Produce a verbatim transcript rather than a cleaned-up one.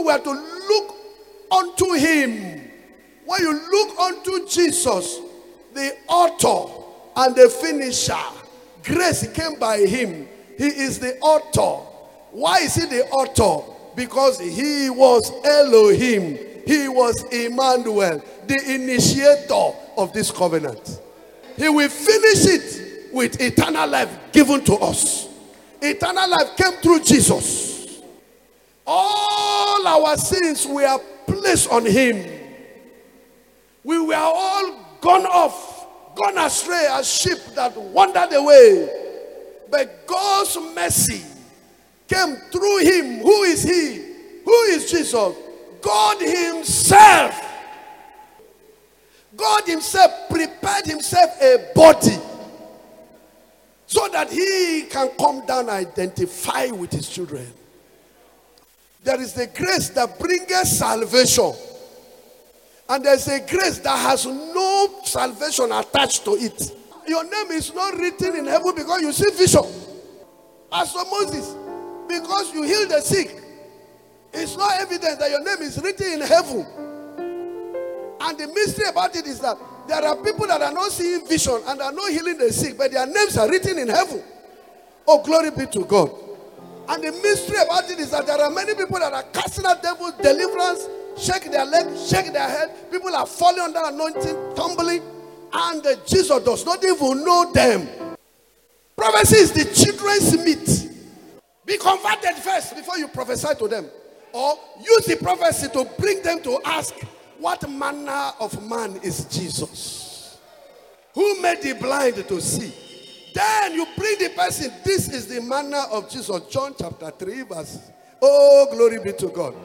we are to look unto him. When you look unto Jesus, the author and the finisher, grace came by him. He is the author. Why is he the author? Because he was Elohim. He was Emmanuel, the initiator of this covenant. He will finish it with eternal life given to us. Eternal life came through Jesus. All our sins were placed on him. We were all gone off, gone astray as sheep that wandered away. But God's mercy came through him. Who is he? Who is Jesus? God himself. God himself prepared himself a body so that he can come down and identify with his children. There is the grace that brings salvation. And there's a grace that has no salvation attached to it. Your name is not written in heaven because you see vision. As for Moses, because you heal the sick, it's not evidence that your name is written in heaven. And the mystery about it is that there are people that are not seeing vision and are not healing the sick, but their names are written in heaven. Oh, glory be to God. And the mystery about it is that there are many people that are casting out devils, deliverance, shake their leg, shake their head. People are falling under anointing, tumbling, and uh, Jesus does not even know them. Prophecy is the children's meat. Be converted first before you prophesy to them. Or use the prophecy to bring them to ask, what manner of man is Jesus? Who made the blind to see? Then you bring the person, this is the manner of Jesus. John chapter three verse. Oh, glory be to God.